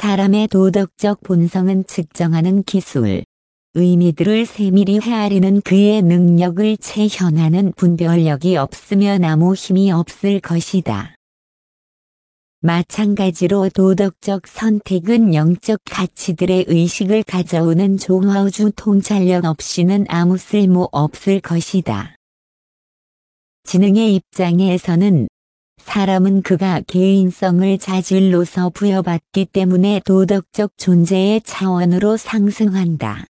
사람의 도덕적 본성은 측정하는 기술, 의미들을 세밀히 헤아리는 그의 능력을 체현하는 분별력이 없으면 아무 힘이 없을 것이다. 마찬가지로 도덕적 선택은 영적 가치들의 의식을 가져오는 조화우주 통찰력 없이는 아무 쓸모 없을 것이다. 지능의 입장에서는 사람은 그가 개인성을 자질로서 부여받기 때문에 도덕적 존재의 차원으로 상승한다.